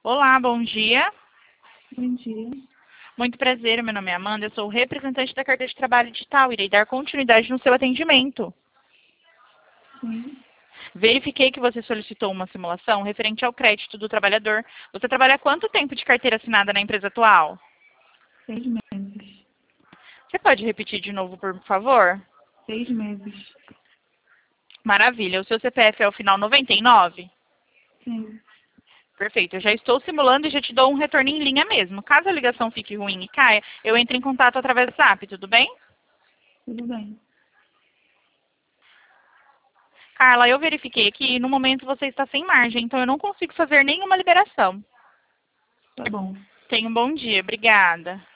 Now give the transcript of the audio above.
Olá, bom dia. Bom dia. Muito prazer, meu nome é Amanda, eu sou representante da Carteira de Trabalho Digital. Irei dar continuidade no seu atendimento. Sim, Verifiquei que você solicitou uma simulação referente ao crédito do trabalhador. Você trabalha há quanto tempo de carteira assinada na empresa atual? 6 meses. Você pode repetir de novo, por favor? 6 meses. Maravilha. O seu CPF é o final 99? Sim, Perfeito. Eu já estou simulando e já te dou um retorno em linha mesmo. Caso a ligação fique ruim e caia, eu entro em contato através do WhatsApp, tudo bem? tudo bem. Carla, eu verifiquei aqui e no momento você está sem margem, então eu não consigo fazer nenhuma liberação. Tá bom. Tenha um bom dia. Obrigada.